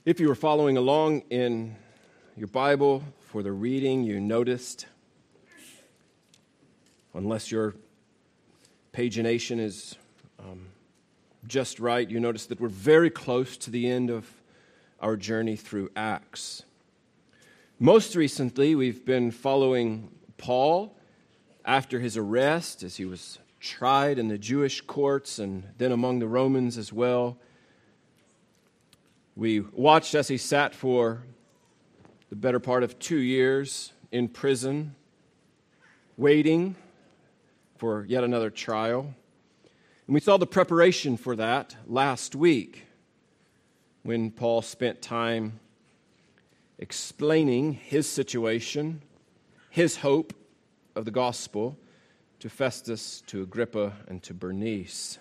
If you were following along in your Bible for the reading, you noticed, unless your pagination is just right, you noticed that we're very close to the end of our journey through Acts. Most recently, we've been following Paul after his arrest as he was tried in the Jewish courts and then among the Romans as well. We watched as he sat for the better part of 2 years in prison, waiting for yet another trial. And we saw the preparation for that last week when Paul spent time explaining his situation, his hope of the gospel to Festus, to Agrippa, and to Bernice.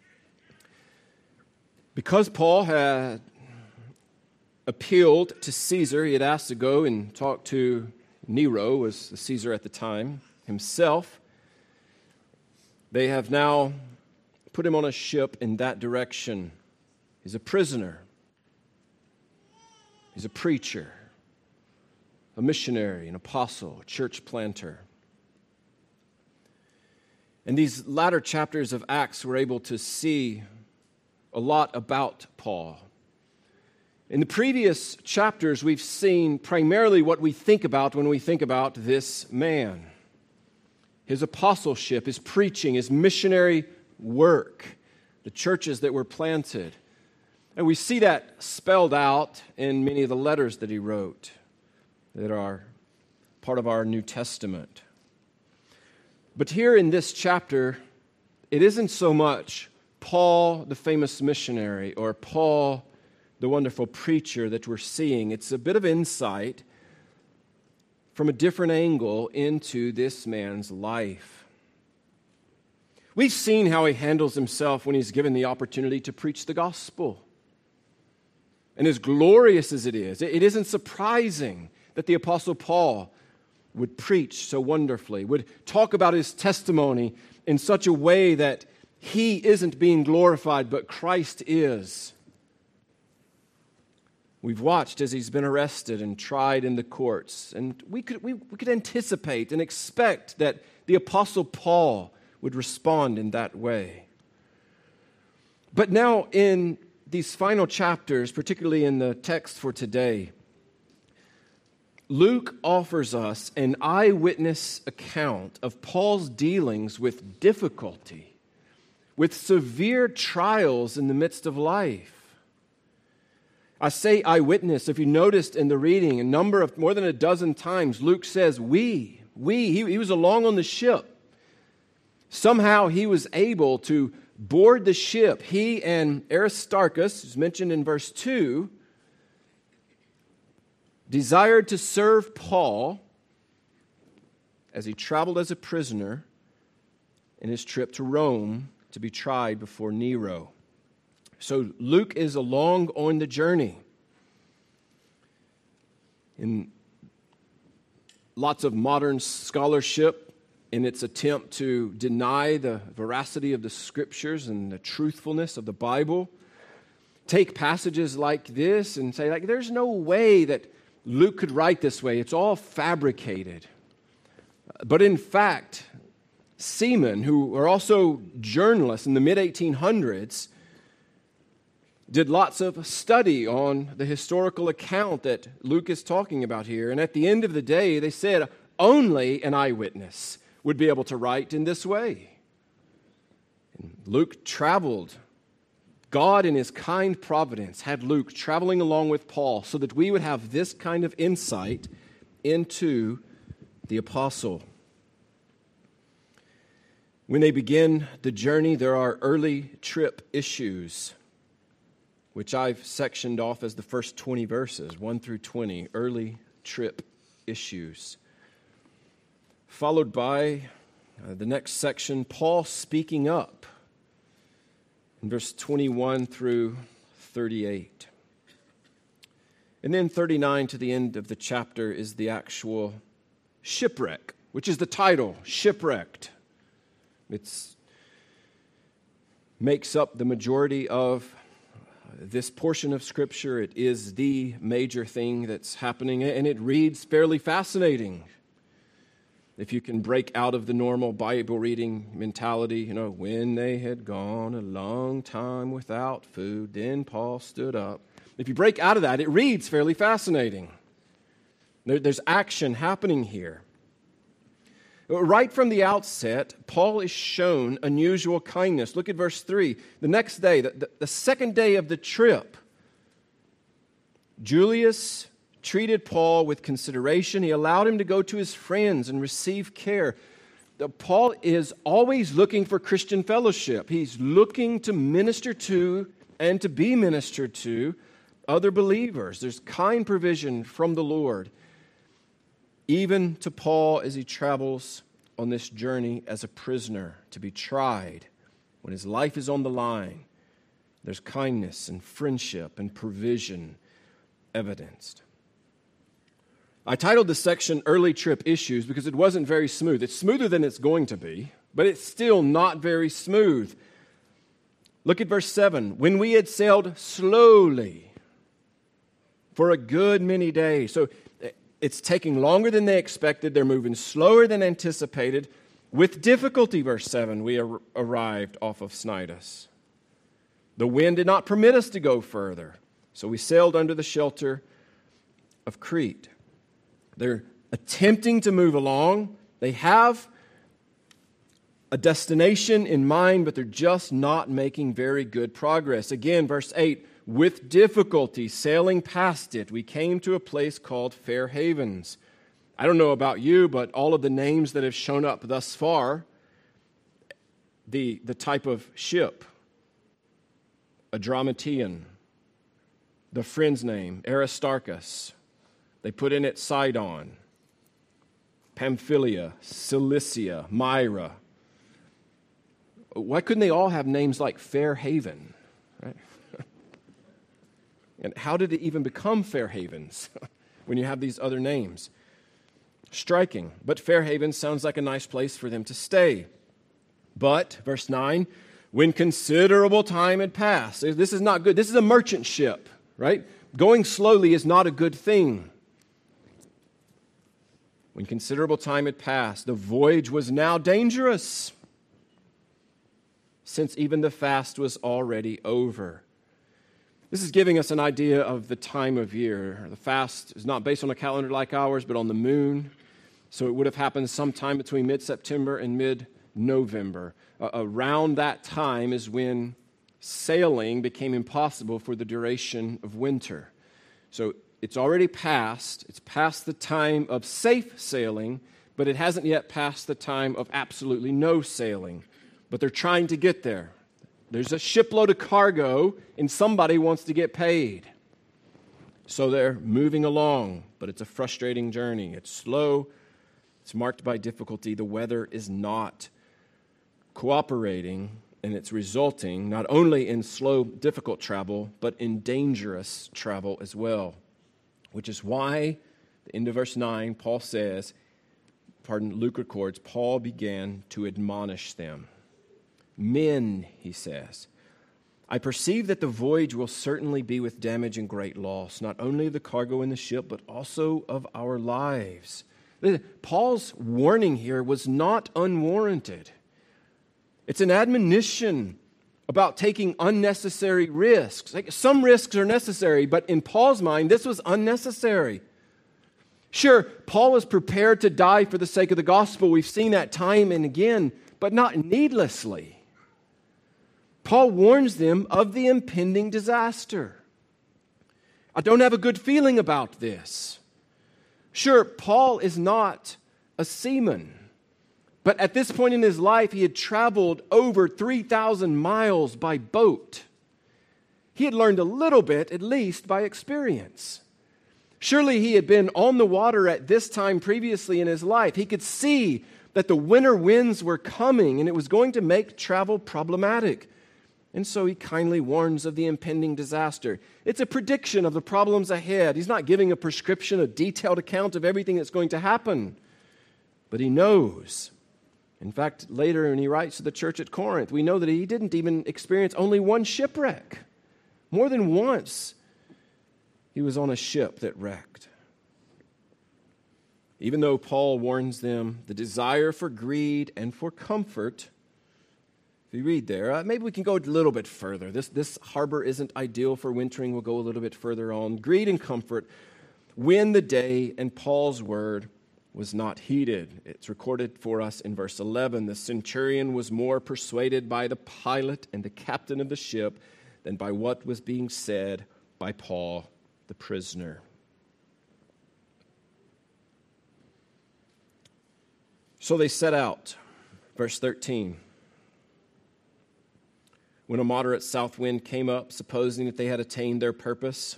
Because Paul had appealed to Caesar, he had asked to go and talk to Nero, was the Caesar at the time, himself. They have now put him on a ship in that direction. He's a prisoner. He's a preacher, a missionary, an apostle, a church planter. In these latter chapters of Acts, we're able to see a lot about Paul. In the previous chapters, we've seen primarily what we think about when we think about this man. His apostleship, his preaching, his missionary work, the churches that were planted. And we see that spelled out in many of the letters that he wrote that are part of our New Testament. But here in this chapter, it isn't so much Paul, the famous missionary, or Paul, the wonderful preacher that we're seeing. It's a bit of insight from a different angle into this man's life. We've seen how he handles himself when he's given the opportunity to preach the gospel. And as glorious as it isn't surprising that the Apostle Paul would preach so wonderfully, would talk about his testimony in such a way that he isn't being glorified, but Christ is. We've watched as he's been arrested and tried in the courts, and we could anticipate and expect that the Apostle Paul would respond in that way. But now in these final chapters, particularly in the text for today, Luke offers us an eyewitness account of Paul's dealings with difficulty, with severe trials in the midst of life. I say eyewitness. If you noticed in the reading, more than a dozen times, Luke says, we. He was along on the ship. Somehow he was able to board the ship. He and Aristarchus, who's mentioned in verse 2, desired to serve Paul as he traveled as a prisoner in his trip to Rome to be tried before Nero. So Luke is along on the journey. In lots of modern scholarship, in its attempt to deny the veracity of the Scriptures and the truthfulness of the Bible, take passages like this and say, there's no way that Luke could write this way. It's all fabricated. But in fact, seamen who are also journalists in the mid-1800s did lots of study on the historical account that Luke is talking about here. And at the end of the day, they said only an eyewitness would be able to write in this way. And Luke traveled. God, in his kind providence, had Luke traveling along with Paul so that we would have this kind of insight into the apostle. When they begin the journey, there are early trip issues, which I've sectioned off as the first 20 verses, 1 through 20, early trip issues. Followed by the next section, Paul speaking up in verse 21 through 38. And then 39 to the end of the chapter is the actual shipwreck, which is the title, Shipwrecked. It makes up the majority of this portion of Scripture. It is the major thing that's happening, and it reads fairly fascinating. If you can break out of the normal Bible reading mentality, when they had gone a long time without food, then Paul stood up. If you break out of that, it reads fairly fascinating. There's action happening here. Right from the outset, Paul is shown unusual kindness. Look at verse 3. The next day, the second day of the trip, Julius treated Paul with consideration. He allowed him to go to his friends and receive care. Paul is always looking for Christian fellowship. He's looking to minister to and to be ministered to other believers. There's kind provision from the Lord, even to Paul as he travels on this journey as a prisoner to be tried. When his life is on the line, there's kindness and friendship and provision evidenced. I titled this section Early Trip Issues because it wasn't very smooth. It's smoother than it's going to be, but it's still not very smooth. Look at verse 7. When we had sailed slowly for a good many days. So it's taking longer than they expected. They're moving slower than anticipated. With difficulty, verse 7, we arrived off of Cnidus. The wind did not permit us to go further, so we sailed under the shelter of Crete. They're attempting to move along. They have a destination in mind, but they're just not making very good progress. Again, verse 8, with difficulty sailing past it, we came to a place called Fair Havens. I don't know about you, but all of the names that have shown up thus far, the type of ship, Adramyttian, the friend's name, Aristarchus. They put in it Sidon, Pamphylia, Cilicia, Myra. Why couldn't they all have names like Fair Haven? Right? And how did it even become Fair Havens when you have these other names? Striking. But Fair Havens sounds like a nice place for them to stay. But, verse 9, when considerable time had passed. This is not good. This is a merchant ship, right? Going slowly is not a good thing. When considerable time had passed, the voyage was now dangerous, since even the fast was already over. This is giving us an idea of the time of year. The fast is not based on a calendar like ours, but on the moon. So it would have happened sometime between mid-September and mid-November. Around that time is when sailing became impossible for the duration of winter. So it's already passed. It's past the time of safe sailing, but it hasn't yet passed the time of absolutely no sailing. But they're trying to get there. There's a shipload of cargo, and somebody wants to get paid. So they're moving along, but it's a frustrating journey. It's slow. It's marked by difficulty. The weather is not cooperating, and it's resulting not only in slow, difficult travel, but in dangerous travel as well. Which is why, at the end of verse 9, Luke records, Paul began to admonish them. Men, he says, I perceive that the voyage will certainly be with damage and great loss, not only of the cargo in the ship, but also of our lives. Paul's warning here was not unwarranted. It's an admonition about taking unnecessary risks. Some risks are necessary, but in Paul's mind, this was unnecessary. Sure, Paul was prepared to die for the sake of the gospel. We've seen that time and again, but not needlessly. Paul warns them of the impending disaster. I don't have a good feeling about this. Sure, Paul is not a seaman, but at this point in his life, he had traveled over 3,000 miles by boat. He had learned a little bit, at least, by experience. Surely he had been on the water at this time previously in his life. He could see that the winter winds were coming and it was going to make travel problematic. And so he kindly warns of the impending disaster. It's a prediction of the problems ahead. He's not giving a prescription, a detailed account of everything that's going to happen. But he knows. In fact, later when he writes to the church at Corinth, we know that he didn't even experience only one shipwreck. More than once, he was on a ship that wrecked. Even though Paul warns them, the desire for greed and for comfort, if you read there, maybe we can go a little bit further. This harbor isn't ideal for wintering. We'll go a little bit further on. Greed and comfort win the day, and Paul's word was not heeded. It's recorded for us in verse 11. The centurion was more persuaded by the pilot and the captain of the ship than by what was being said by Paul, the prisoner. So they set out, verse 13. When a moderate south wind came up, supposing that they had attained their purpose,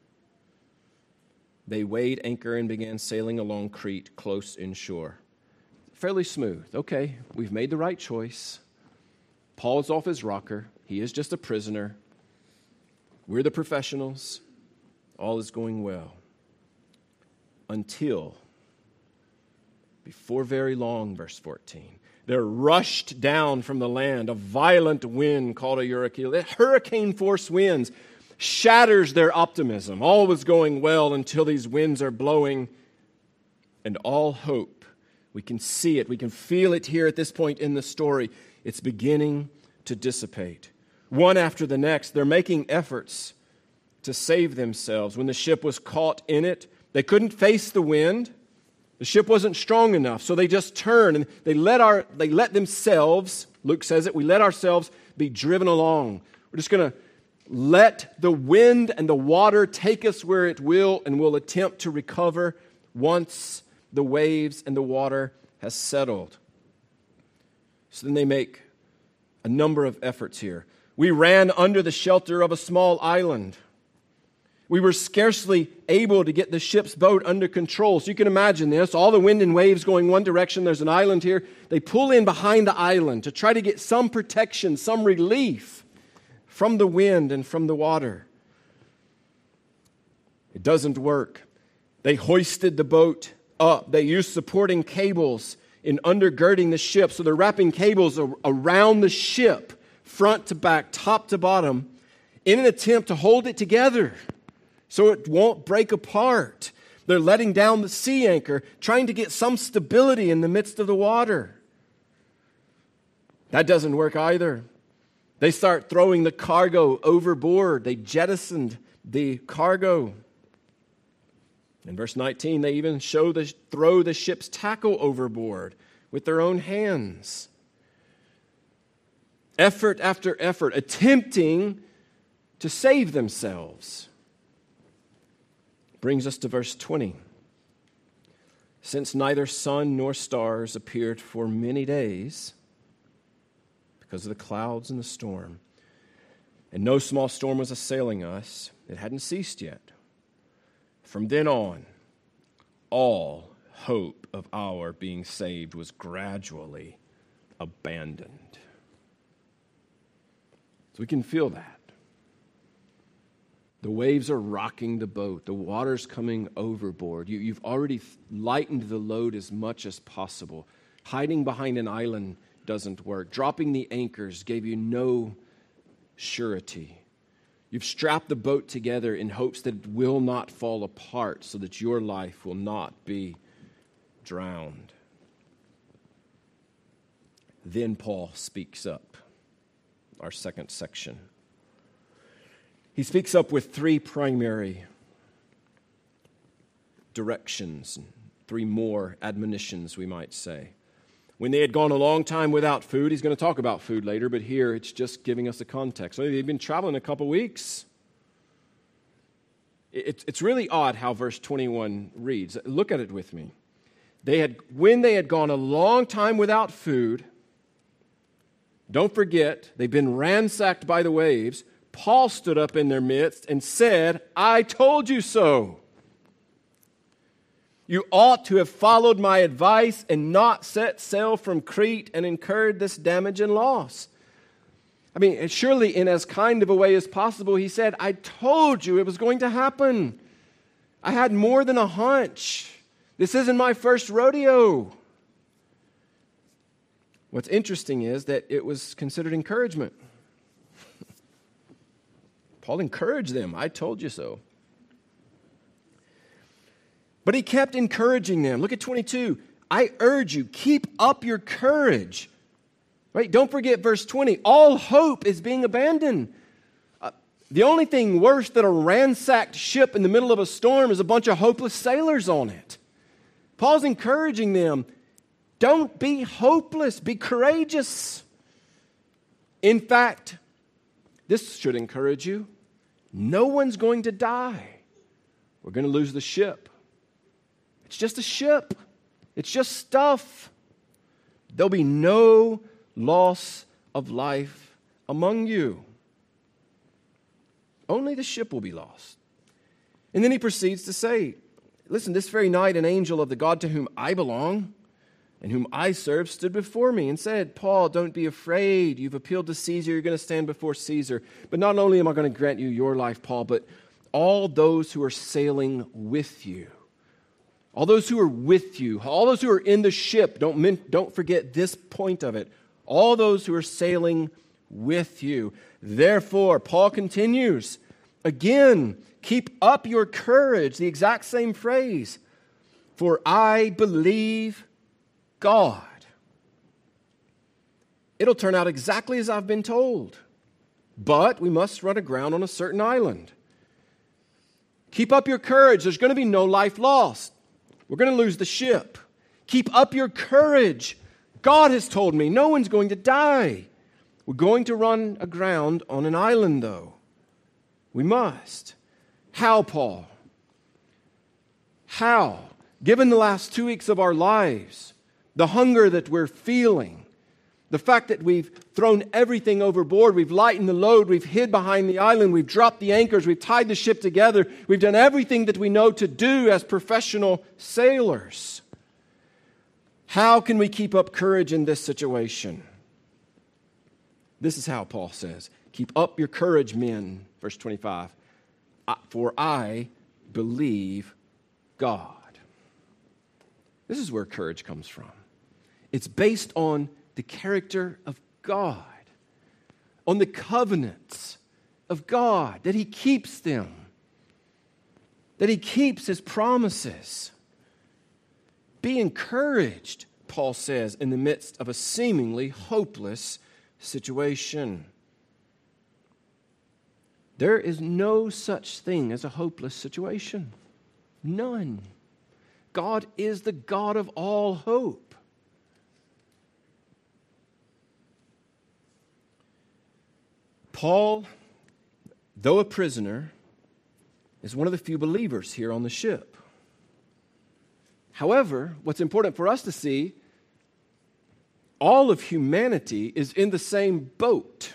they weighed anchor and began sailing along Crete, close inshore. Fairly smooth. Okay, we've made the right choice. Paul's off his rocker. He is just a prisoner. We're the professionals. All is going well. Until, before very long, verse 14, they're rushed down from the land. A violent wind called a hurricane. Hurricane-force winds shatters their optimism. All was going well until these winds are blowing, and all hope, we can see it, we can feel it here at this point in the story, it's beginning to dissipate. One after the next, they're making efforts to save themselves. When the ship was caught in it, they couldn't face the wind. The ship wasn't strong enough, so they just turned and they let themselves, Luke says it, we let ourselves be driven along. We're just going to let the wind and the water take us where it will, and we'll attempt to recover once the waves and the water has settled. So then they make a number of efforts here. We ran under the shelter of a small island. We were scarcely able to get the ship's boat under control. So you can imagine this, all the wind and waves going one direction. There's an island here. They pull in behind the island to try to get some protection, some relief from the wind and from the water. It doesn't work. They hoisted the boat up. They used supporting cables in undergirding the ship. So they're wrapping cables around the ship, front to back, top to bottom, in an attempt to hold it together so it won't break apart. They're letting down the sea anchor, trying to get some stability in the midst of the water. That doesn't work either. They start throwing the cargo overboard. They jettisoned the cargo. In verse 19, they even throw the ship's tackle overboard with their own hands. Effort after effort, attempting to save themselves. Brings us to verse 20. Since neither sun nor stars appeared for many days, because of the clouds and the storm, and no small storm was assailing us, it hadn't ceased yet. From then on, all hope of our being saved was gradually abandoned. So we can feel that. The waves are rocking the boat. The water's coming overboard. You've already lightened the load as much as possible. Hiding behind an island doesn't work. Dropping the anchors gave you no surety. You've strapped the boat together in hopes that it will not fall apart so that your life will not be drowned. Then Paul speaks up, our second section. He speaks up with three primary directions, three more admonitions, we might say. When they had gone a long time without food, he's going to talk about food later, but here it's just giving us a context. Maybe they've been traveling a couple weeks. It's really odd how verse 21 reads. Look at it with me. When they had gone a long time without food, don't forget, they've been ransacked by the waves. Paul stood up in their midst and said, I told you so. You ought to have followed my advice and not set sail from Crete and incurred this damage and loss. I mean, surely in as kind of a way as possible, he said, I told you it was going to happen. I had more than a hunch. This isn't my first rodeo. What's interesting is that it was considered encouragement. Paul encouraged them. I told you so. But he kept encouraging them. Look at 22. I urge you, keep up your courage. Right? Don't forget verse 20. All hope is being abandoned. The only thing worse than a ransacked ship in the middle of a storm is a bunch of hopeless sailors on it. Paul's encouraging them. Don't be hopeless. Be courageous. In fact, this should encourage you. No one's going to die. We're going to lose the ship. It's just a ship. It's just stuff. There'll be no loss of life among you. Only the ship will be lost. And then he proceeds to say, listen, this very night an angel of the God to whom I belong and whom I serve stood before me and said, Paul, don't be afraid. You've appealed to Caesar. You're going to stand before Caesar. But not only am I going to grant you your life, Paul, but all those who are sailing with you. All those who are with you. All those who are in the ship. Don't forget this point of it. All those who are sailing with you. Therefore, Paul continues, again, keep up your courage, the exact same phrase. For I believe God. It'll turn out exactly as I've been told. But we must run aground on a certain island. Keep up your courage. There's going to be no life lost. We're going to lose the ship. Keep up your courage. God has told me no one's going to die. We're going to run aground on an island, though. We must. How, Paul? How? Given the last 2 weeks of our lives, the hunger that we're feeling, the fact that we've thrown everything overboard, we've lightened the load, we've hid behind the island, we've dropped the anchors, we've tied the ship together, we've done everything that we know to do as professional sailors. How can we keep up courage in this situation? This is how Paul says, keep up your courage, men. Verse 25, for I believe God. This is where courage comes from. It's based on the character of God, on the covenants of God, that He keeps them, that He keeps His promises. Be encouraged, Paul says, in the midst of a seemingly hopeless situation. There is no such thing as a hopeless situation. None. God is the God of all hope. Paul, though a prisoner, is one of the few believers here on the ship. However, what's important for us to see, all of humanity is in the same boat.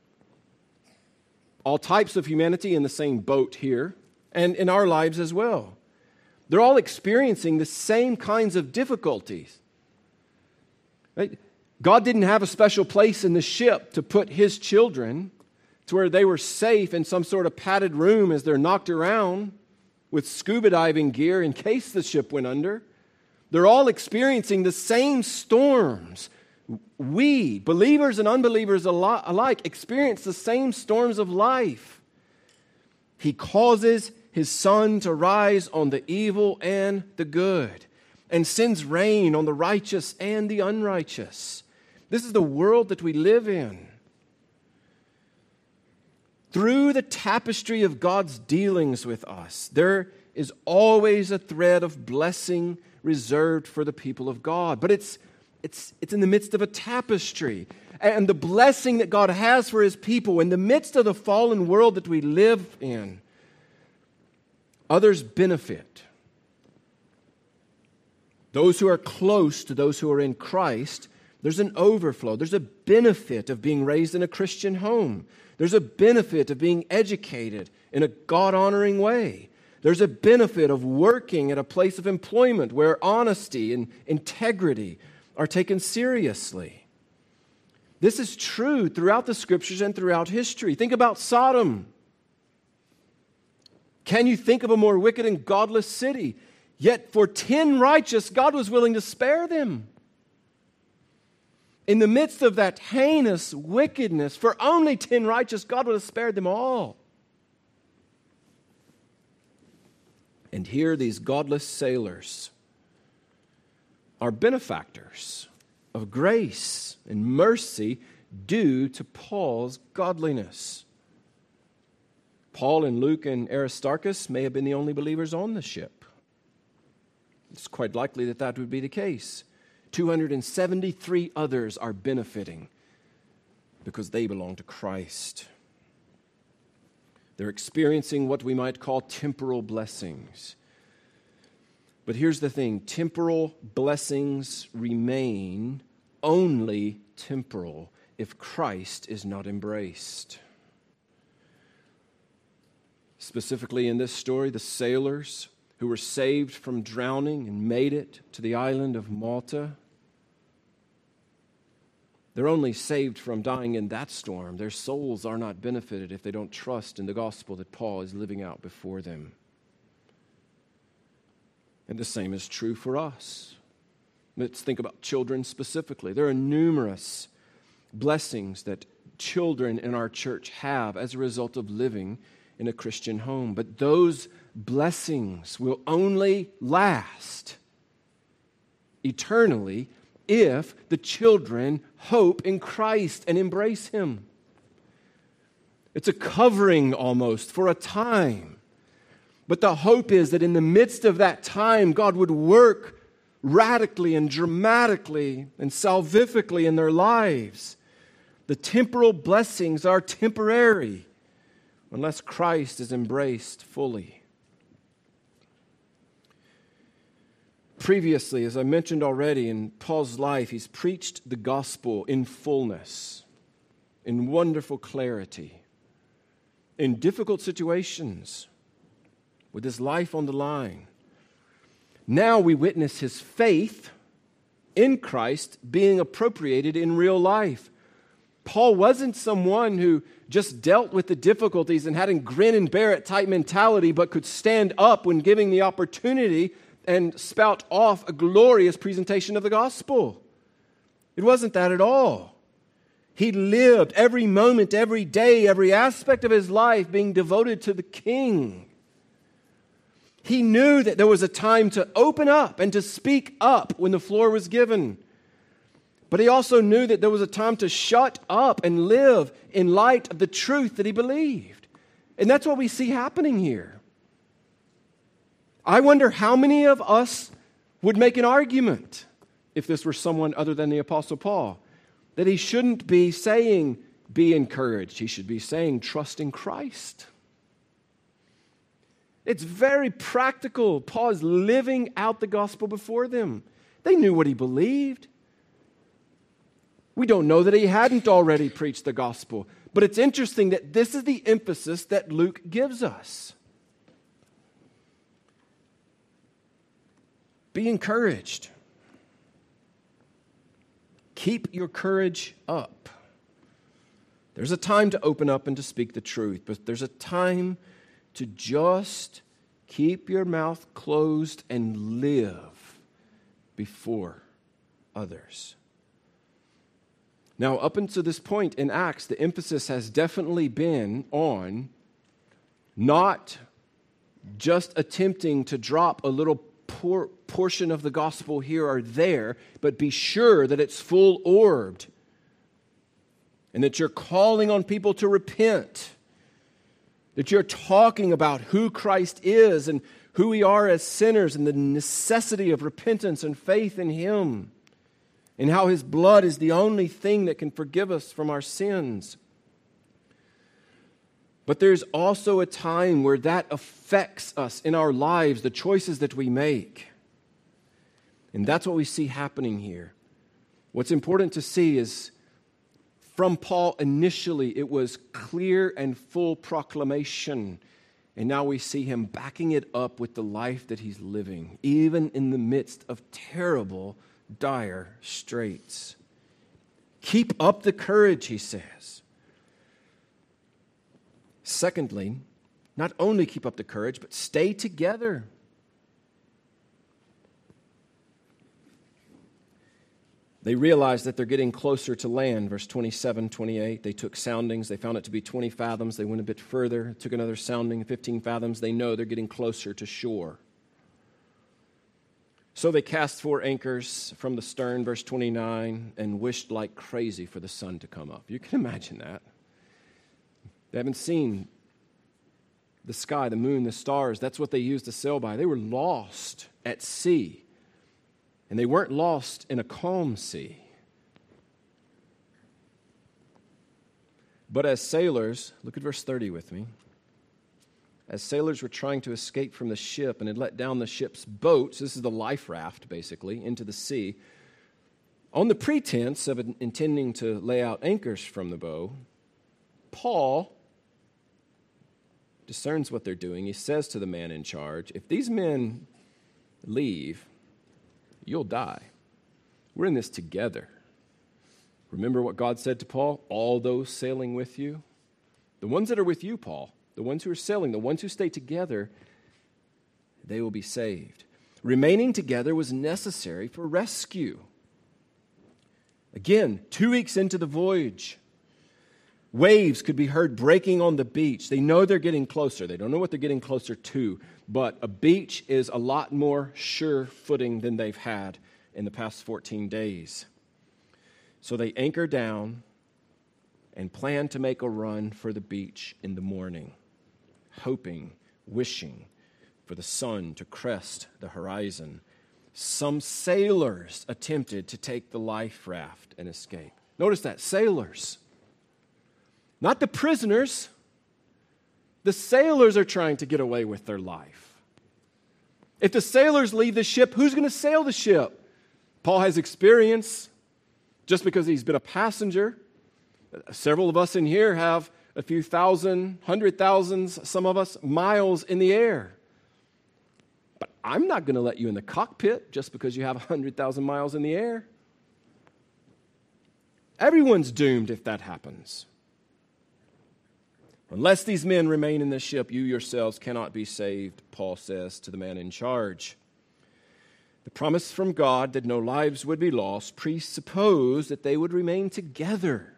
All types of humanity in the same boat here, and in our lives as well. They're all experiencing the same kinds of difficulties. Right? God didn't have a special place in the ship to put His children to where they were safe in some sort of padded room as they're knocked around with scuba diving gear in case the ship went under. They're all experiencing the same storms. We, believers and unbelievers alike, experience the same storms of life. He causes His sun to rise on the evil and the good, and sends rain on the righteous and the unrighteous. This is the world that we live in. Through the tapestry of God's dealings with us, there is always a thread of blessing reserved for the people of God. But it's in the midst of a tapestry. And the blessing that God has for His people in the midst of the fallen world that we live in, others benefit. Those who are close to those who are in Christ, there's an overflow. There's a benefit of being raised in a Christian home. There's a benefit of being educated in a God-honoring way. There's a benefit of working at a place of employment where honesty and integrity are taken seriously. This is true throughout the Scriptures and throughout history. Think about Sodom. Can you think of a more wicked and godless city? Yet for 10 righteous, God was willing to spare them. In the midst of that heinous wickedness, for only 10 righteous, God would have spared them all. And here these godless sailors are benefactors of grace and mercy due to Paul's godliness. Paul and Luke and Aristarchus may have been the only believers on the ship. It's quite likely that that would be the case. 273 others are benefiting because they belong to Christ. They're experiencing what we might call temporal blessings. But here's the thing, temporal blessings remain only temporal if Christ is not embraced. Specifically in this story, the sailors who were saved from drowning and made it to the island of Malta, they're only saved from dying in that storm. Their souls are not benefited if they don't trust in the gospel that Paul is living out before them. And the same is true for us. Let's think about children specifically. There are numerous blessings that children in our church have as a result of living in a Christian home. But those blessings will only last eternally if the children hope in Christ and embrace Him. It's a covering almost for a time. But the hope is that in the midst of that time, God would work radically and dramatically and salvifically in their lives. The temporal blessings are temporary unless Christ is embraced fully. Previously, as I mentioned already, in Paul's life, he's preached the gospel in fullness, in wonderful clarity, in difficult situations, with his life on the line. Now we witness his faith in Christ being appropriated in real life. Paul wasn't someone who just dealt with the difficulties and had a grin and bear it type mentality, but could stand up when given the opportunity and spout off a glorious presentation of the gospel. It wasn't that at all. He lived every moment, every day, every aspect of his life being devoted to the King. He knew that there was a time to open up and to speak up when the floor was given. But he also knew that there was a time to shut up and live in light of the truth that he believed. And that's what we see happening here. I wonder how many of us would make an argument, if this were someone other than the Apostle Paul, that he shouldn't be saying, be encouraged. He should be saying, trust in Christ. It's very practical. Paul is living out the gospel before them. They knew what he believed. We don't know that he hadn't already preached the gospel, but it's interesting that this is the emphasis that Luke gives us. Be encouraged. Keep your courage up. There's a time to open up and to speak the truth, but there's a time to just keep your mouth closed and live before others. Now, up until this point in Acts, the emphasis has definitely been on not just attempting to drop a little portion of the gospel here or there, but be sure that it's full-orbed and that you're calling on people to repent, that you're talking about who Christ is and who we are as sinners and the necessity of repentance and faith in Him, and how His blood is the only thing that can forgive us from our sins. But there's also a time where that affects us in our lives, the choices that we make. And that's what we see happening here. What's important to see is from Paul initially, it was clear and full proclamation. And now we see him backing it up with the life that he's living, even in the midst of terrible, dire straits. Keep up the courage, he says. Secondly, not only keep up the courage, but stay together. They realized that they're getting closer to land. Verse 27, 28, they took soundings. They found it to be 20 fathoms. They went a bit further, took another sounding, 15 fathoms. They know they're getting closer to shore. So they cast 4 anchors from the stern, verse 29, and wished like crazy for the sun to come up. You can imagine that. They haven't seen the sky, the moon, the stars. That's what they used to sail by. They were lost at sea. And they weren't lost in a calm sea. But as sailors, look at verse 30 with me. As sailors were trying to escape from the ship and had let down the ship's boats, this is the life raft basically, into the sea, on the pretense of intending to lay out anchors from the bow, Paul discerns what they're doing. He says to the man in charge, if these men leave, you'll die. We're in this together. Remember what God said to Paul? All those sailing with you. The ones that are with you, Paul, the ones who are sailing, the ones who stay together, they will be saved. Remaining together was necessary for rescue. Again, 2 weeks into the voyage, waves could be heard breaking on the beach. They know they're getting closer. They don't know what they're getting closer to, but a beach is a lot more sure footing than they've had in the past 14 days. So they anchor down and plan to make a run for the beach in the morning, hoping, wishing for the sun to crest the horizon. Some sailors attempted to take the life raft and escape. Notice that, sailors. Not the prisoners. The sailors are trying to get away with their life. If the sailors leave the ship, who's going to sail the ship? Paul has experience just because he's been a passenger. Several of us in here have a few thousand, 100,000s, some of us, miles in the air. But I'm not going to let you in the cockpit just because you have 100,000 miles in the air. Everyone's doomed if that happens. Unless these men remain in the ship, you yourselves cannot be saved, Paul says to the man in charge. The promise from God that no lives would be lost presupposed that they would remain together.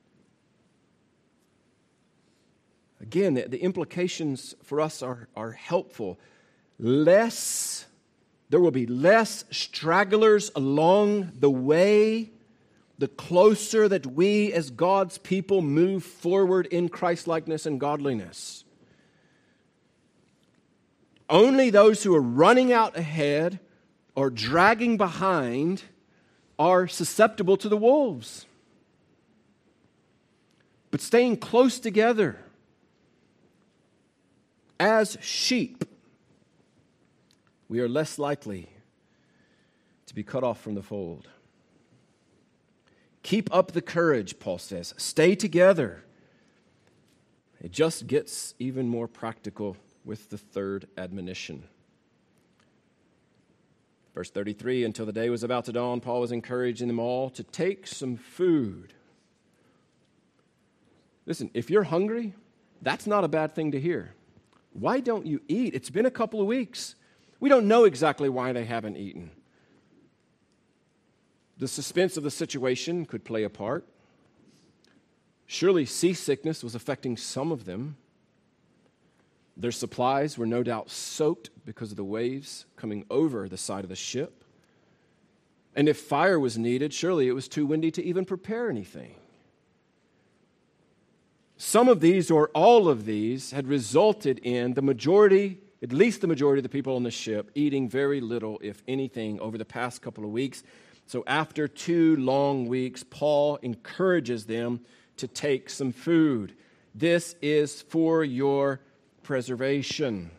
Again, the implications for us are helpful. There will be less stragglers along the way, the closer that we as God's people move forward in Christ-likeness and godliness. Only those who are running out ahead or dragging behind are susceptible to the wolves. But staying close together as sheep, we are less likely to be cut off from the fold. Keep up the courage, Paul says. Stay together. It just gets even more practical with the third admonition. Verse 33, until the day was about to dawn, Paul was encouraging them all to take some food. Listen, if you're hungry, that's not a bad thing to hear. Why don't you eat? It's been a couple of weeks. We don't know exactly why they haven't eaten. The suspense of the situation could play a part. Surely seasickness was affecting some of them. Their supplies were no doubt soaked because of the waves coming over the side of the ship. And if fire was needed, surely it was too windy to even prepare anything. Some of these, or all of these, had resulted in the majority, at least the majority of the people on the ship, eating very little, if anything, over the past couple of weeks. So after 2 long weeks, Paul encourages them to take some food. This is for your preservation.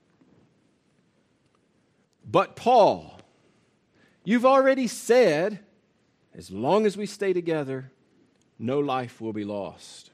But Paul, you've already said, as long as we stay together, no life will be lost.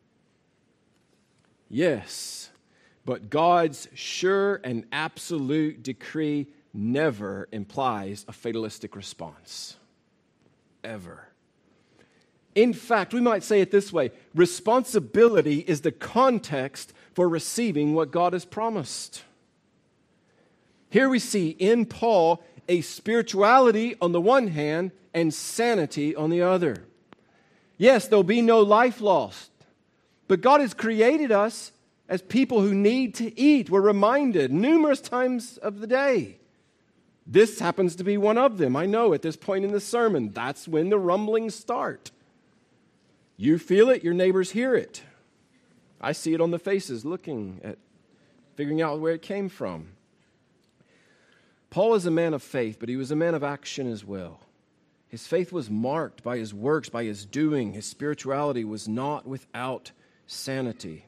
Yes, but God's sure and absolute decree never implies a fatalistic response. Ever. In fact, we might say it this way: responsibility is the context for receiving what God has promised. Here we see in Paul a spirituality on the one hand and sanity on the other. Yes, there'll be no life lost, but God has created us as people who need to eat. We're reminded numerous times of the day. This happens to be one of them. I know at this point in the sermon, that's when the rumblings start. You feel it, your neighbors hear it. I see it on the faces looking at, figuring out where it came from. Paul is a man of faith, but he was a man of action as well. His faith was marked by his works, by his doing. His spirituality was not without sanity.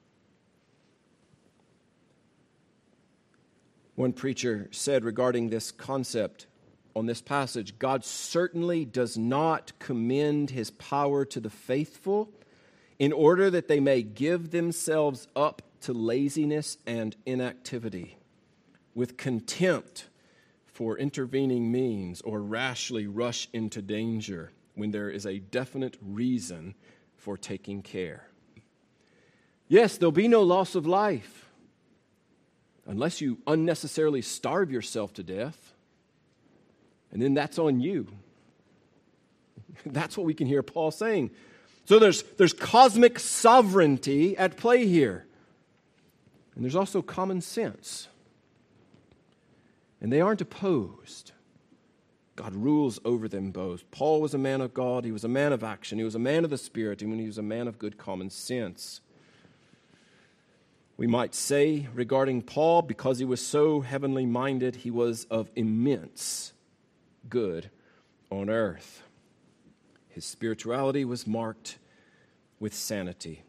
One preacher said regarding this concept on this passage, God certainly does not commend his power to the faithful in order that they may give themselves up to laziness and inactivity with contempt for intervening means or rashly rush into danger when there is a definite reason for taking care. Yes, there'll be no loss of life unless you unnecessarily starve yourself to death, and then that's on you. That's what we can hear Paul saying. So there's cosmic sovereignty at play here, and there's also common sense. And they aren't opposed. God rules over them both. Paul was a man of God. He was a man of action. He was a man of the Spirit. And he was a man of good common sense. We might say regarding Paul, because he was so heavenly minded, he was of immense good on earth. His spirituality was marked with sanity.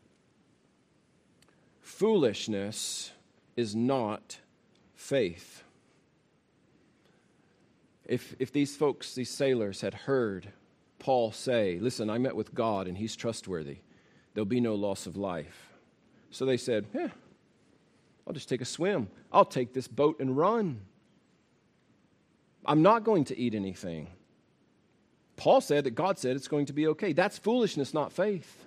Foolishness is not faith. If these folks, these sailors, had heard Paul say, listen, I met with God and he's trustworthy, there'll be no loss of life. So they said, I'll just take a swim. I'll take this boat and run. I'm not going to eat anything. Paul said that God said it's going to be okay. That's foolishness, not faith.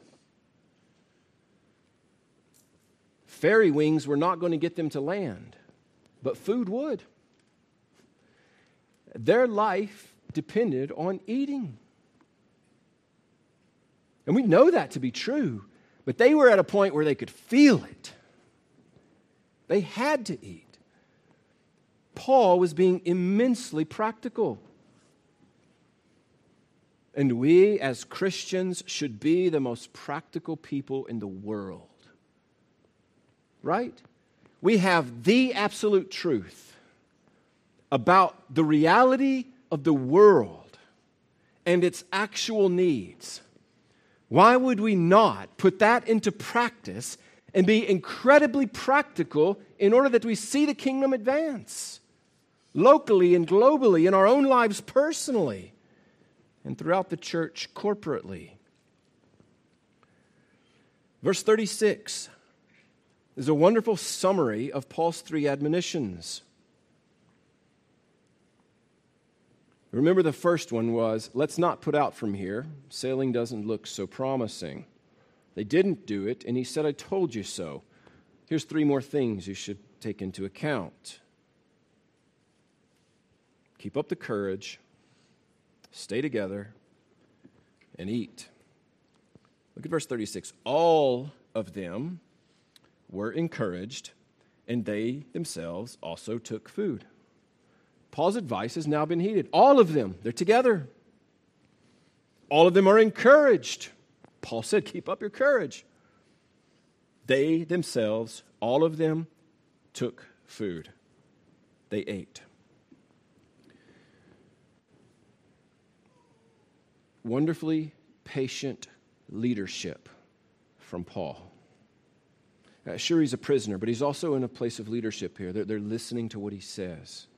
Fairy wings were not going to get them to land, but food would. Their life depended on eating. And we know that to be true, but they were at a point where they could feel it. They had to eat. Paul was being immensely practical. And we as Christians should be the most practical people in the world. Right? We have the absolute truth about the reality of the world and its actual needs. Why would we not put that into practice and be incredibly practical in order that we see the kingdom advance locally and globally in our own lives personally and throughout the church corporately? Verse 36 is a wonderful summary of Paul's three admonitions. Remember, the first one was, let's not put out from here. Sailing doesn't look so promising. They didn't do it, and he said, I told you so. Here's three more things you should take into account. Keep up the courage, stay together, and eat. Look at verse 36. All of them were encouraged, and they themselves also took food. Paul's advice has now been heeded. All of them, they're together. All of them are encouraged. Paul said, keep up your courage. They themselves, all of them, took food. They ate. Wonderfully patient leadership from Paul. Sure, he's a prisoner, but he's also in a place of leadership here. They're listening to what he says.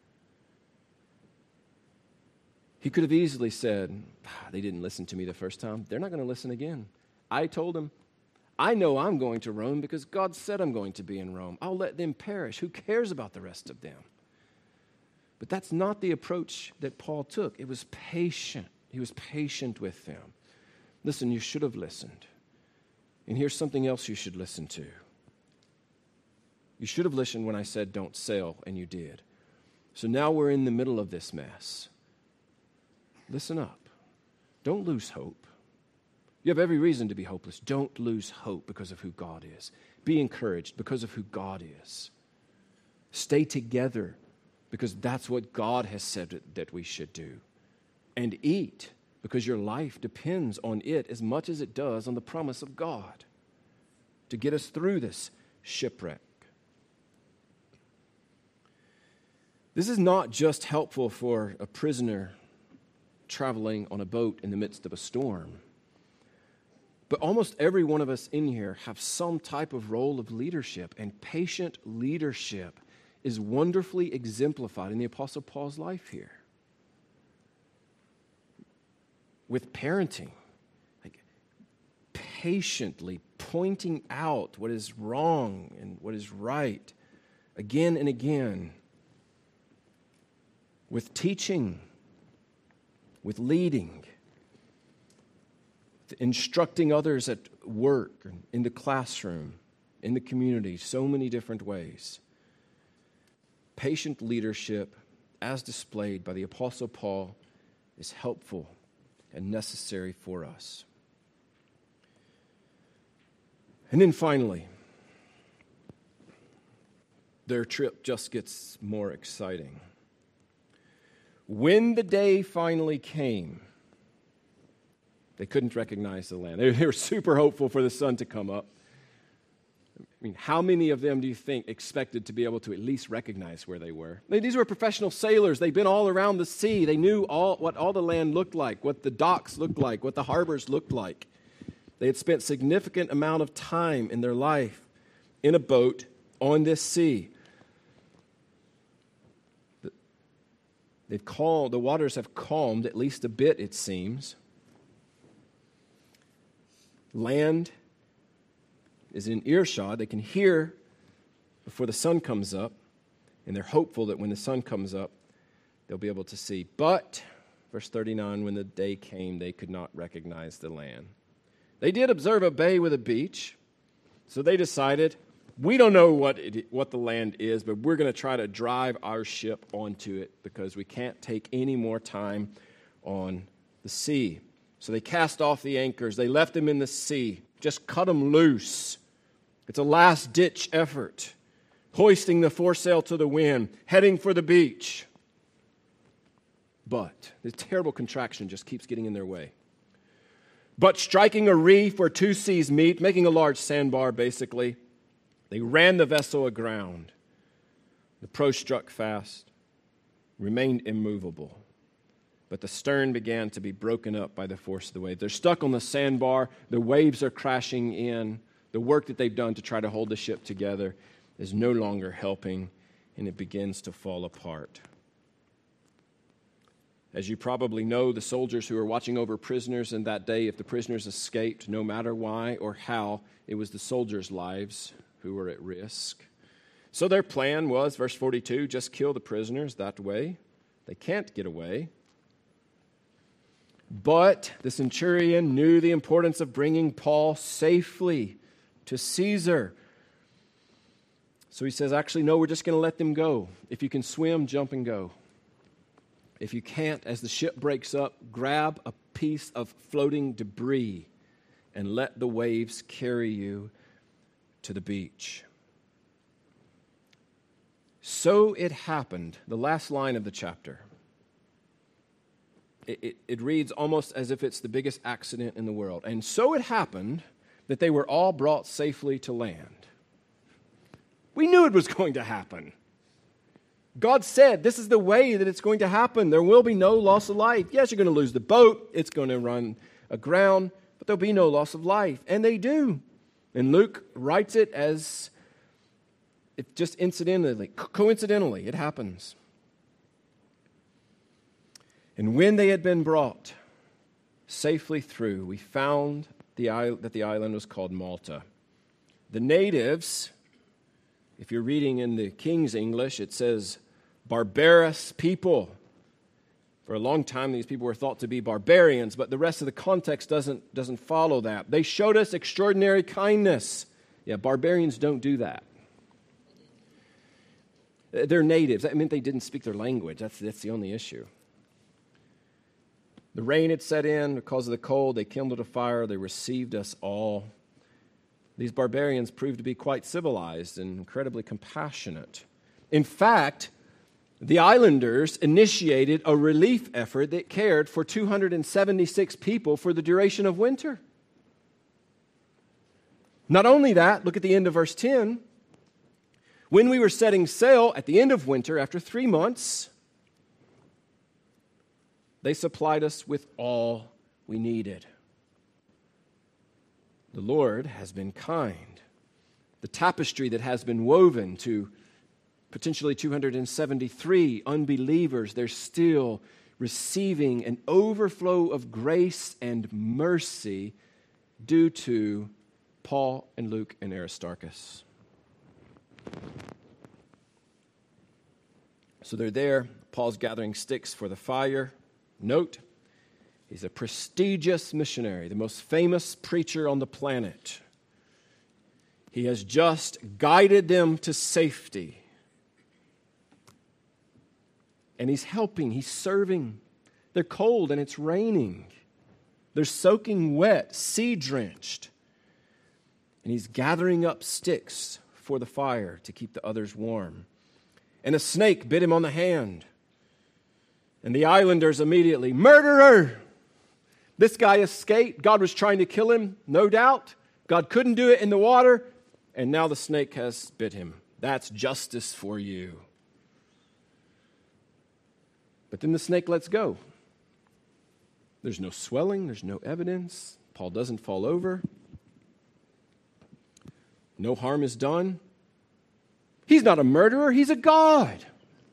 He could have easily said, they didn't listen to me the first time. They're not going to listen again. I told them, I know I'm going to Rome because God said I'm going to be in Rome. I'll let them perish. Who cares about the rest of them? But that's not the approach that Paul took. It was patient. He was patient with them. Listen, you should have listened. And here's something else you should listen to. You should have listened when I said don't sail, and you did. So now we're in the middle of this mess. Listen up. Don't lose hope. You have every reason to be hopeless. Don't lose hope because of who God is. Be encouraged because of who God is. Stay together because that's what God has said that we should do. And eat because your life depends on it as much as it does on the promise of God to get us through this shipwreck. This is not just helpful for a prisoner traveling on a boat in the midst of a storm, but almost every one of us in here have some type of role of leadership, and patient leadership is wonderfully exemplified in the Apostle Paul's life here. With parenting, like patiently pointing out what is wrong and what is right again and again. With teaching, with leading, with instructing others at work, in the classroom, in the community, so many different ways. Patient leadership, as displayed by the Apostle Paul, is helpful and necessary for us. And then finally, their trip just gets more exciting. When the day finally came, they couldn't recognize the land. They were super hopeful for the sun to come up. I mean, how many of them do you think expected to be able to at least recognize where they were? These were professional sailors. They'd been all around the sea. They knew what all the land looked like, what the docks looked like, what the harbors looked like. They had spent significant amount of time in their life in a boat on this sea. The waters have calmed at least a bit, it seems. Land is in earshot. They can hear before the sun comes up, and they're hopeful that when the sun comes up, they'll be able to see. But, verse 39, when the day came, they could not recognize the land. They did observe a bay with a beach, so they decided, we don't know what the land is, but we're going to try to drive our ship onto it because we can't take any more time on the sea. So they cast off the anchors. They left them in the sea. Just cut them loose. It's a last-ditch effort. Hoisting the foresail to the wind, heading for the beach. But the terrible contraction just keeps getting in their way. But striking a reef where two seas meet, making a large sandbar basically, they ran the vessel aground. The prow struck fast, remained immovable. But the stern began to be broken up by the force of the wave. They're stuck on the sandbar. The waves are crashing in. The work that they've done to try to hold the ship together is no longer helping, and it begins to fall apart. As you probably know, the soldiers who were watching over prisoners in that day, if the prisoners escaped, no matter why or how, it was the soldiers' lives who were at risk. So their plan was, verse 42, just kill the prisoners that way. They can't get away. But the centurion knew the importance of bringing Paul safely to Caesar. So he says, actually, no, we're just going to let them go. If you can swim, jump and go. If you can't, as the ship breaks up, grab a piece of floating debris and let the waves carry you to the beach. So it happened, the last line of the chapter. It reads almost as if it's the biggest accident in the world. And so it happened that they were all brought safely to land. We knew it was going to happen. God said, this is the way that it's going to happen. There will be no loss of life. Yes, you're going to lose the boat. It's going to run aground, but there'll be no loss of life. And they do. And Luke writes it as if just coincidentally, it happens. And when they had been brought safely through, we found that the island was called Malta. The natives, if you're reading in the King's English, it says barbarous people. For a long time, these people were thought to be barbarians, but the rest of the context doesn't follow that. They showed us extraordinary kindness. Yeah, barbarians don't do that. They're natives. That meant they didn't speak their language. That's the only issue. The rain had set in because of the cold. They kindled a fire. They received us all. These barbarians proved to be quite civilized and incredibly compassionate. In fact, the islanders initiated a relief effort that cared for 276 people for the duration of winter. Not only that, look at the end of verse 10. When we were setting sail at the end of winter, after 3 months, they supplied us with all we needed. The Lord has been kind. The tapestry that has been woven to potentially 273 unbelievers, they're still receiving an overflow of grace and mercy due to Paul and Luke and Aristarchus. So they're there. Paul's gathering sticks for the fire. Note, he's a prestigious missionary, the most famous preacher on the planet. He has just guided them to safety. And he's helping, he's serving. They're cold and it's raining. They're soaking wet, sea-drenched. And he's gathering up sticks for the fire to keep the others warm. And a snake bit him on the hand. And the islanders immediately, murderer! This guy escaped. God was trying to kill him, no doubt. God couldn't do it in the water. And now the snake has bit him. That's justice for you. But then the snake lets go. There's no swelling. There's no evidence. Paul doesn't fall over. No harm is done. He's not a murderer. He's a god.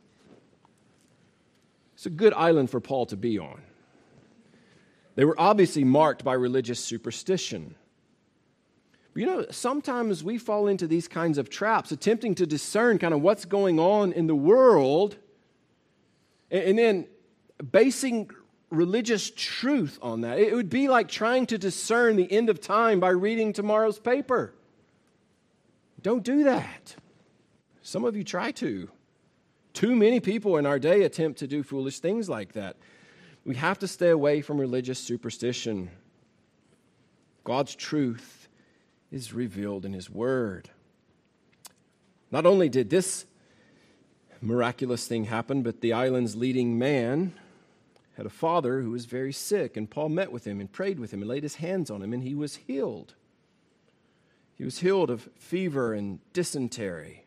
It's a good island for Paul to be on. They were obviously marked by religious superstition. But sometimes we fall into these kinds of traps, attempting to discern kind of what's going on in the world, and then basing religious truth on that. It would be like trying to discern the end of time by reading tomorrow's paper. Don't do that. Some of you try to. Too many people in our day attempt to do foolish things like that. We have to stay away from religious superstition. God's truth is revealed in His Word. Not only did this miraculous thing happen, but the island's leading man had a father who was very sick, and Paul met with him and prayed with him and laid his hands on him, and he was healed. He was healed of fever and dysentery.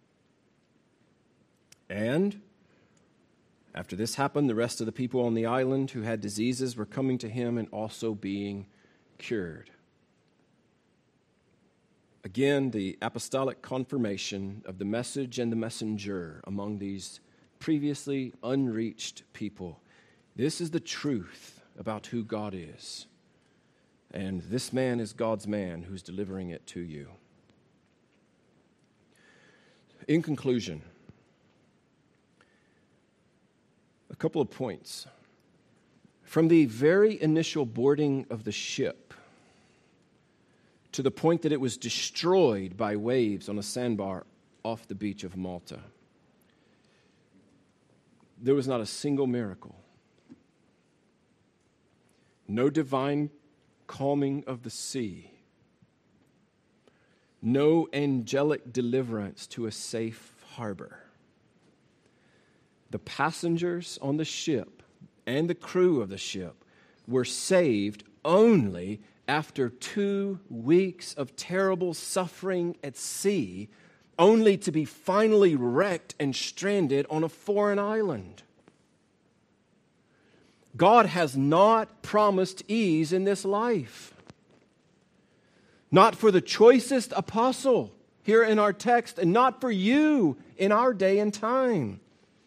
And after this happened, the rest of the people on the island who had diseases were coming to him and also being cured. Again, the apostolic confirmation of the message and the messenger among these previously unreached people. This is the truth about who God is. And this man is God's man who's delivering it to you. In conclusion, a couple of points. From the very initial boarding of the ship to the point that it was destroyed by waves on a sandbar off the beach of Malta, there was not a single miracle. No divine calming of the sea. No angelic deliverance to a safe harbor. The passengers on the ship and the crew of the ship were saved only after 2 weeks of terrible suffering at sea, only to be finally wrecked and stranded on a foreign island. God has not promised ease in this life. Not for the choicest apostle here in our text, and not for you in our day and time.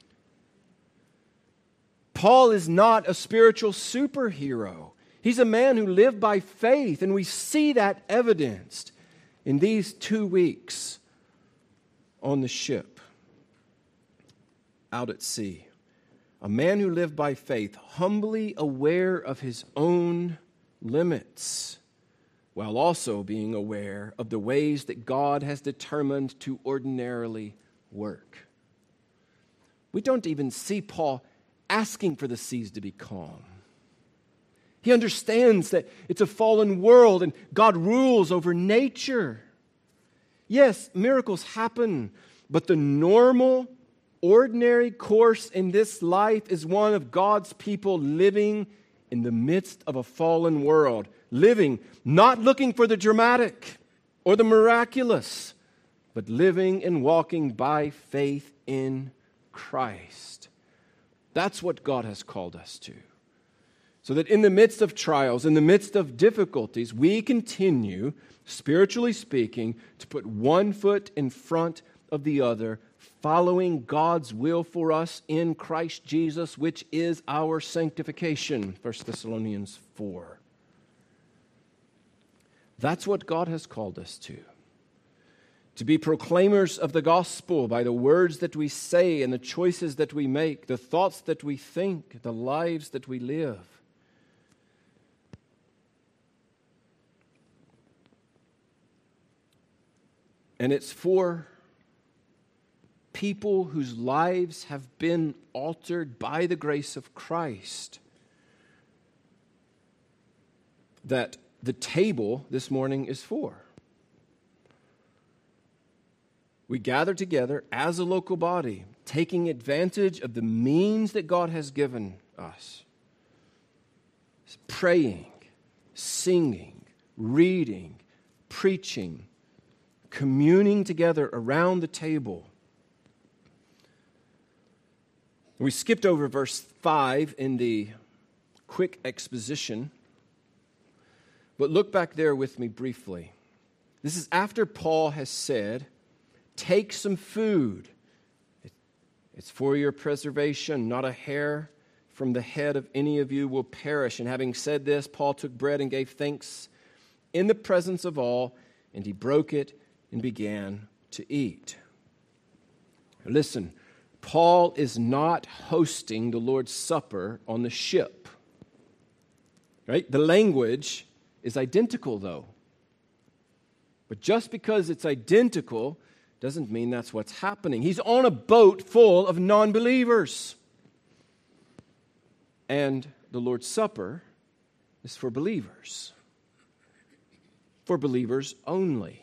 Paul is not a spiritual superhero. He's a man who lived by faith, and we see that evidenced in these 2 weeks on the ship out at sea. A man who lived by faith, humbly aware of his own limits, while also being aware of the ways that God has determined to ordinarily work. we don't even see Paul asking for the seas to be calm. He understands that it's a fallen world and God rules over nature. Yes, miracles happen, but the normal, ordinary course in this life is one of God's people living in the midst of a fallen world, living not looking for the dramatic or the miraculous, but living and walking by faith in Christ. That's what God has called us to. So that in the midst of trials, in the midst of difficulties, we continue, spiritually speaking, to put one foot in front of the other, following God's will for us in Christ Jesus, which is our sanctification, 1 Thessalonians 4. That's what God has called us to be proclaimers of the gospel by the words that we say and the choices that we make, the thoughts that we think, the lives that we live. And it's for people whose lives have been altered by the grace of Christ that the table this morning is for. We gather together as a local body, taking advantage of the means that God has given us. Praying, singing, reading, preaching, communing together around the table. We skipped over verse 5 in the quick exposition, but look back there with me briefly. This is after Paul has said, take some food. It's for your preservation, not a hair from the head of any of you will perish. And having said this, Paul took bread and gave thanks in the presence of all, and he broke it and began to eat. Listen, Paul is not hosting the Lord's Supper on the ship. Right? The language is identical, though. But just because it's identical doesn't mean that's what's happening. He's on a boat full of non-believers. And the Lord's Supper is for believers. For believers only.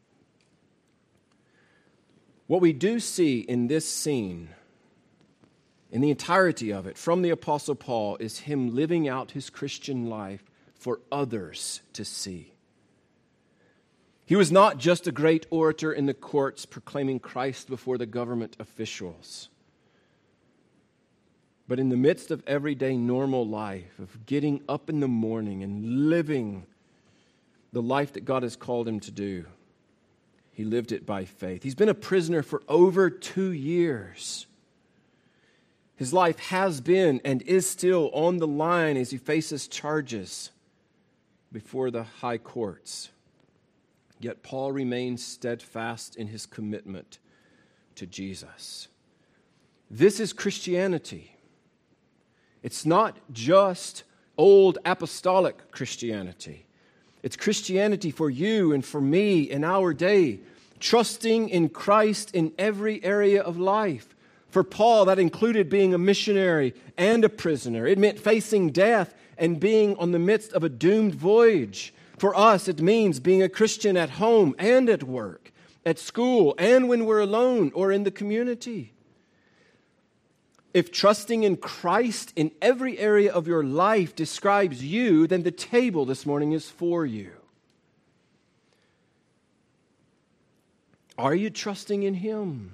What we do see in this scene, in the entirety of it, from the Apostle Paul, is him living out his Christian life for others to see. He was not just a great orator in the courts proclaiming Christ before the government officials, but in the midst of everyday normal life, of getting up in the morning and living the life that God has called him to do, he lived it by faith. He's been a prisoner for over 2 years. His life has been and is still on the line as he faces charges before the high courts. Yet Paul remains steadfast in his commitment to Jesus. This is Christianity. It's not just old apostolic Christianity. It's Christianity for you and for me in our day, trusting in Christ in every area of life. For Paul, that included being a missionary and a prisoner. It meant facing death and being on the midst of a doomed voyage. For us, it means being a Christian at home and at work, at school, and when we're alone or in the community. If trusting in Christ in every area of your life describes you, then the table this morning is for you. Are you trusting in Him?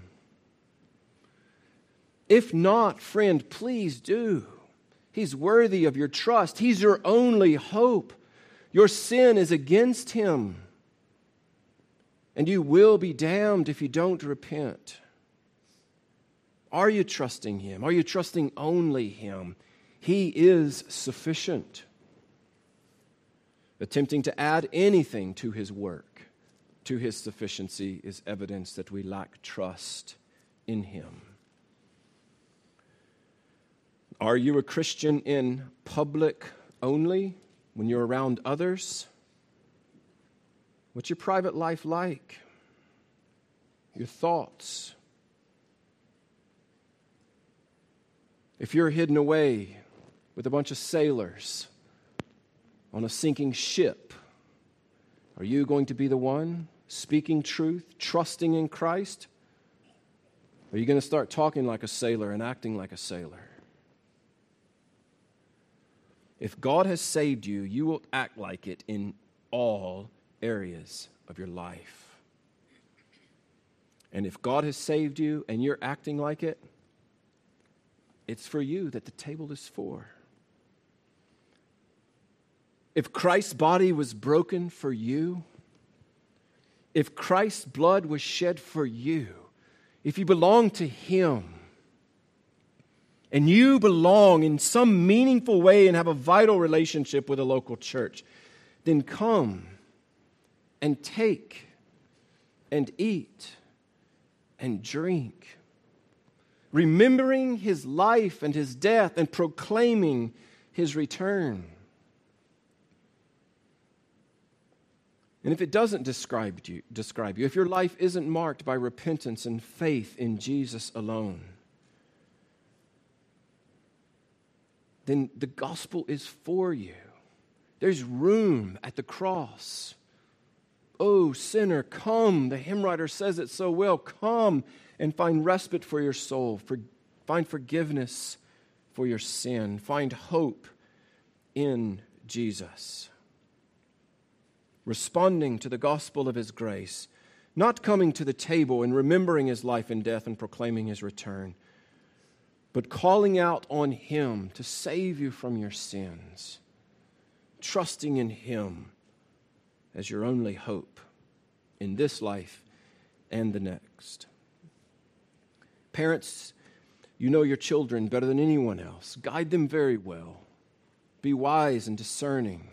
If not, friend, please do. He's worthy of your trust. He's your only hope. Your sin is against Him, and you will be damned if you don't repent. Are you trusting Him? Are you trusting only Him? He is sufficient. Attempting to add anything to His work, to His sufficiency, is evidence that we lack trust in Him. Are you a Christian in public only when you're around others? What's your private life like? Your thoughts? If you're hidden away with a bunch of sailors on a sinking ship, are you going to be the one speaking truth, trusting in Christ? Or are you going to start talking like a sailor and acting like a sailor? If God has saved you, you will act like it in all areas of your life. And if God has saved you and you're acting like it, it's for you that the table is for. If Christ's body was broken for you, if Christ's blood was shed for you, if you belong to Him, and you belong in some meaningful way and have a vital relationship with a local church, then come and take and eat and drink, remembering His life and His death and proclaiming His return. And if it doesn't describe you, if your life isn't marked by repentance and faith in Jesus alone, then the gospel is for you. There's room at the cross. Oh, sinner, come. The hymn writer says it so well. Come and find respite for your soul. Find forgiveness for your sin. Find hope in Jesus. Responding to the gospel of His grace, not coming to the table and remembering His life and death and proclaiming His return, but calling out on Him to save you from your sins, trusting in Him as your only hope in this life and the next. Parents, you know your children better than anyone else. Guide them very well. Be wise and discerning.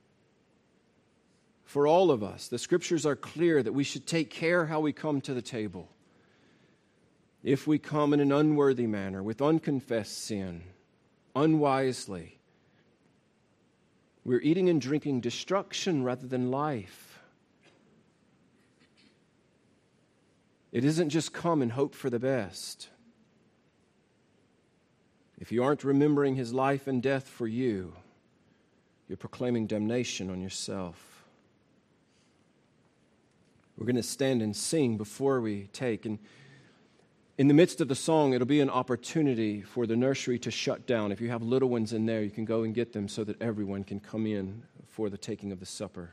For all of us, the Scriptures are clear that we should take care how we come to the table. If we come in an unworthy manner, with unconfessed sin, unwisely, we're eating and drinking destruction rather than life. It isn't just come and hope for the best. If you aren't remembering His life and death for you, you're proclaiming damnation on yourself. We're going to stand and sing before we take. And in the midst of the song, it'll be an opportunity for the nursery to shut down. If you have little ones in there, you can go and get them so that everyone can come in for the taking of the supper.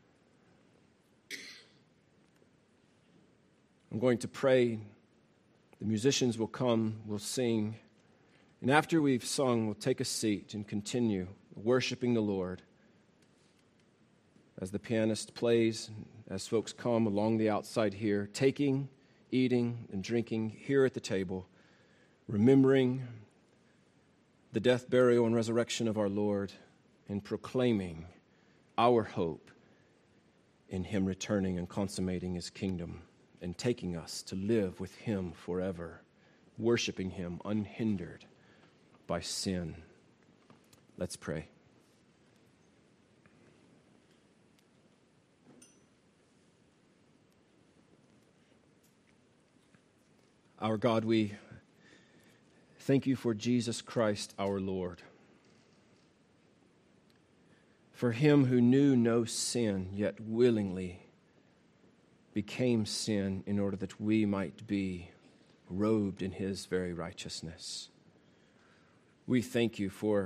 I'm going to pray. The musicians will come, we'll sing. And after we've sung, we'll take a seat and continue worshiping the Lord. As the pianist plays, as folks come along the outside here, taking, eating, and drinking here at the table, remembering the death, burial, and resurrection of our Lord, and proclaiming our hope in Him returning and consummating His kingdom and taking us to live with Him forever, worshiping Him unhindered by sin. Let's pray. Our God, we thank You for Jesus Christ, our Lord. For Him who knew no sin, yet willingly became sin in order that we might be robed in His very righteousness. We thank You for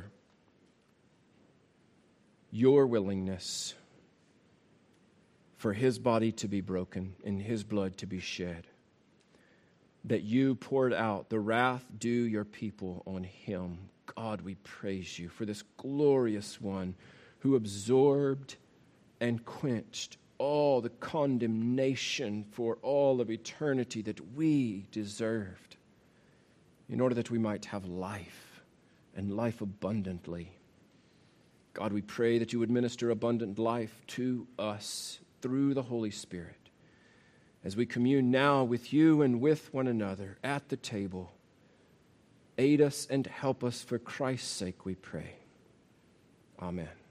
Your willingness for His body to be broken and His blood to be shed, that You poured out the wrath due Your people on Him. God, we praise You for this glorious one who absorbed and quenched all the condemnation for all of eternity that we deserved, in order that we might have life and life abundantly. God, we pray that You would minister abundant life to us through the Holy Spirit as we commune now with You and with one another at the table. Aid us and help us for Christ's sake, we pray. Amen.